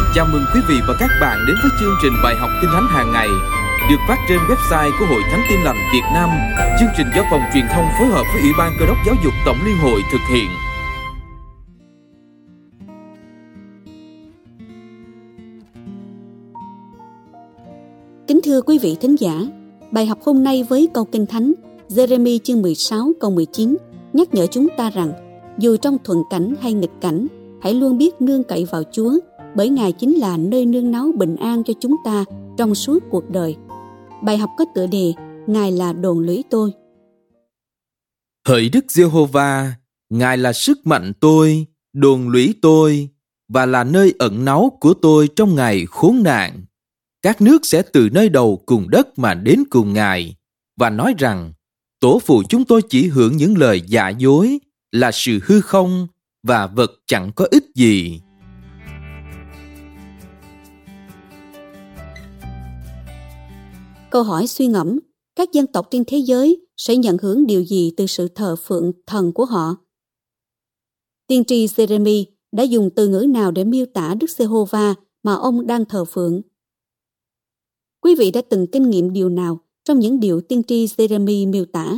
Chào mừng quý vị và các bạn đến với chương trình bài học Kinh Thánh hàng ngày được phát trên website của Hội Thánh Tin Lành Việt Nam. Chương trình do Phòng Truyền thông phối hợp với Ủy ban Cơ đốc Giáo dục Tổng Liên hội thực hiện. Kính thưa quý vị thính giả, bài học hôm nay với câu Kinh Thánh Giê-rê-mi chương 16 câu 19 nhắc nhở chúng ta rằng dù trong thuận cảnh hay nghịch cảnh, hãy luôn biết nương cậy vào Chúa, bởi Ngài chính là nơi nương náu bình an cho chúng ta trong suốt cuộc đời. Bài học có tựa đề Ngài là đồn lũy tôi. Hỡi Đức Giê-hô-va, Ngài là sức mạnh tôi, đồn lũy tôi, và là nơi ẩn náu của tôi trong ngày khốn nạn. Các nước sẽ từ nơi đầu cùng đất mà đến cùng Ngài, và nói rằng, tổ phụ chúng tôi chỉ hưởng những lời giả dối, là sự hư không, và vật chẳng có ích gì. Câu hỏi suy ngẫm, các dân tộc trên thế giới sẽ nhận hưởng điều gì từ sự thờ phượng thần của họ? Tiên tri Giê-rê-mi đã dùng từ ngữ nào để miêu tả Đức Giê-hô-va mà ông đang thờ phượng? Quý vị đã từng kinh nghiệm điều nào trong những điều tiên tri Giê-rê-mi miêu tả?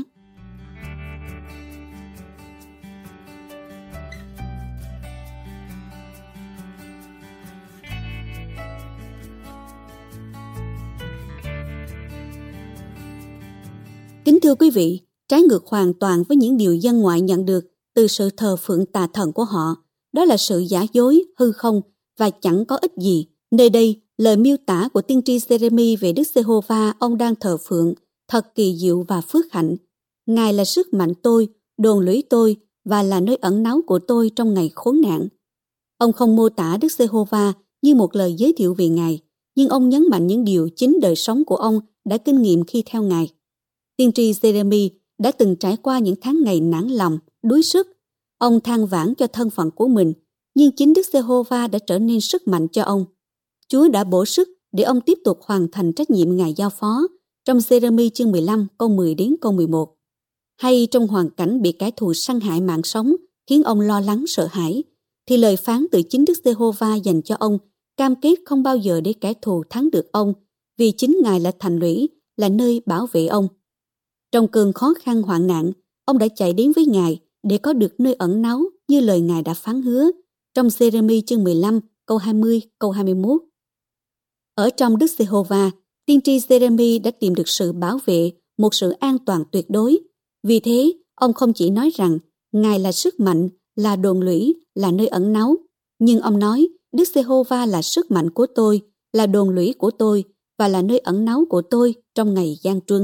Kính thưa quý vị, trái ngược hoàn toàn với những điều dân ngoại nhận được từ sự thờ phượng tà thần của họ, đó là sự giả dối, hư không và chẳng có ích gì. Nơi đây, lời miêu tả của tiên tri Giê-rê-mi về Đức Giê-hô-va ông đang thờ phượng thật kỳ diệu và phước hạnh. Ngài là sức mạnh tôi, đồn lũy tôi và là nơi ẩn náu của tôi trong ngày khốn nạn. Ông không mô tả Đức Giê-hô-va như một lời giới thiệu về Ngài, nhưng ông nhấn mạnh những điều chính đời sống của ông đã kinh nghiệm khi theo Ngài. Tiên tri Giê-rê-mi đã từng trải qua những tháng ngày nản lòng, đuối sức. Ông than vãn cho thân phận của mình, nhưng chính Đức Giê-hô-va đã trở nên sức mạnh cho ông. Chúa đã bổ sức để ông tiếp tục hoàn thành trách nhiệm Ngài giao phó trong Giê-rê-mi chương 15 câu 10 đến câu 11. Hay trong hoàn cảnh bị kẻ thù săn hại mạng sống khiến ông lo lắng sợ hãi, thì lời phán từ chính Đức Giê-hô-va dành cho ông cam kết không bao giờ để kẻ thù thắng được ông, vì chính Ngài là thành lũy, là nơi bảo vệ ông. Trong cơn khó khăn hoạn nạn, ông đã chạy đến với Ngài để có được nơi ẩn náu như lời Ngài đã phán hứa trong Giê-rê-mi chương 15 câu 20 câu 21. Ở trong Đức Giê-hô-va, tiên tri Giê-rê-mi đã tìm được sự bảo vệ, một sự an toàn tuyệt đối. Vì thế, ông không chỉ nói rằng Ngài là sức mạnh, là đồn lũy, là nơi ẩn náu, nhưng ông nói Đức Giê-hô-va là sức mạnh của tôi, là đồn lũy của tôi và là nơi ẩn náu của tôi trong ngày gian truân.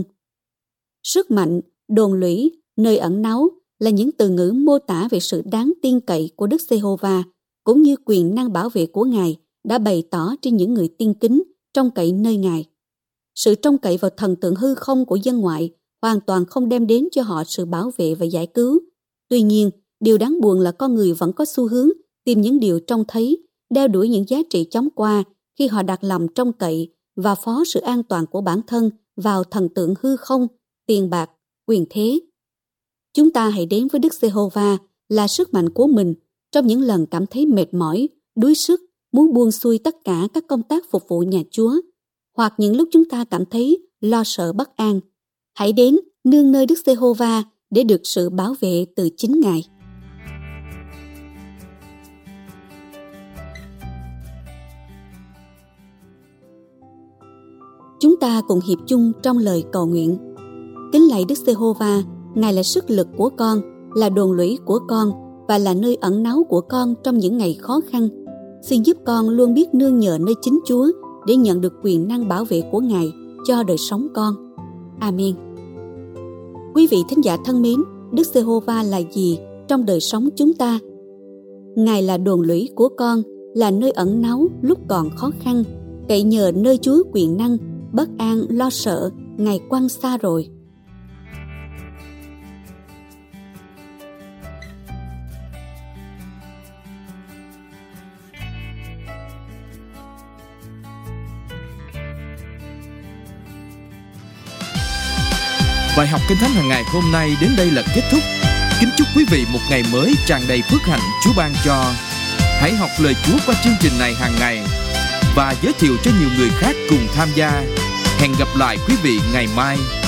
Sức mạnh, đồn lũy, nơi ẩn náu là những từ ngữ mô tả về sự đáng tin cậy của Đức Giê-hô-va, cũng như quyền năng bảo vệ của Ngài đã bày tỏ trên những người tiên kính trông cậy nơi Ngài. Sự trông cậy vào thần tượng hư không của dân ngoại hoàn toàn không đem đến cho họ sự bảo vệ và giải cứu. Tuy nhiên, điều đáng buồn là con người vẫn có xu hướng tìm những điều trông thấy, đeo đuổi những giá trị chóng qua khi họ đặt lòng trông cậy và phó sự an toàn của bản thân vào thần tượng hư không, tiền bạc, quyền thế. Chúng ta hãy đến với Đức Giê-hô-va là sức mạnh của mình trong những lần cảm thấy mệt mỏi, đuối sức, muốn buông xuôi tất cả các công tác phục vụ nhà Chúa, hoặc những lúc chúng ta cảm thấy lo sợ bất an. Hãy đến nương nơi Đức Giê-hô-va để được sự bảo vệ từ chính Ngài. Chúng ta cùng hiệp chung trong lời cầu nguyện. Kính lạy Đức Giê-hô-va, Ngài là sức lực của con, là đồn lũy của con và là nơi ẩn náu của con trong những ngày khó khăn. Xin giúp con luôn biết nương nhờ nơi chính Chúa để nhận được quyền năng bảo vệ của Ngài cho đời sống con. Amen. Quý vị thính giả thân mến, Đức Giê-hô-va là gì trong đời sống chúng ta? Ngài là đồn lũy của con, là nơi ẩn náu lúc còn khó khăn. Cậy nhờ nơi Chúa quyền năng, bất an, lo sợ, Ngài quăng xa rồi. Bài học Kinh Thánh hàng ngày hôm nay đến đây là kết thúc. Kính chúc quý vị một ngày mới tràn đầy phước hạnh Chúa ban cho. Hãy học lời Chúa qua chương trình này hàng ngày và giới thiệu cho nhiều người khác cùng tham gia. Hẹn gặp lại quý vị ngày mai.